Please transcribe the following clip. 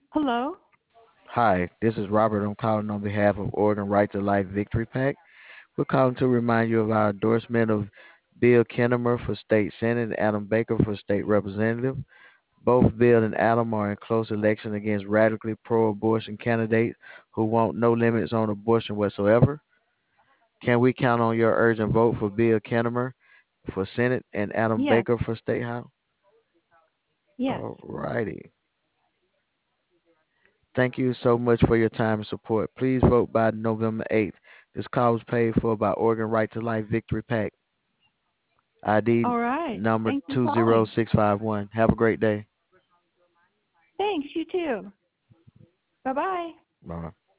Hello? Hi, this is Robert. I'm calling on behalf of Oregon Right to Life Victory PAC. We're calling to remind you of our endorsement of Bill Kinnemer for State Senate and Adam Baker for State Representative. Both Bill and Adam are in close election against radically pro-abortion candidates who want no limits on abortion whatsoever. Can we count on your urgent vote for Bill Kinnemer for Senate and Adam Yes. Baker for State House? Yes. All righty. Thank you so much for your time and support. Please vote by November 8th. This call was paid for by Oregon Right to Life Victory PAC, ID All right. number Thanks for calling. 20651. Have a great day. Thanks, you too. Bye-bye. Bye.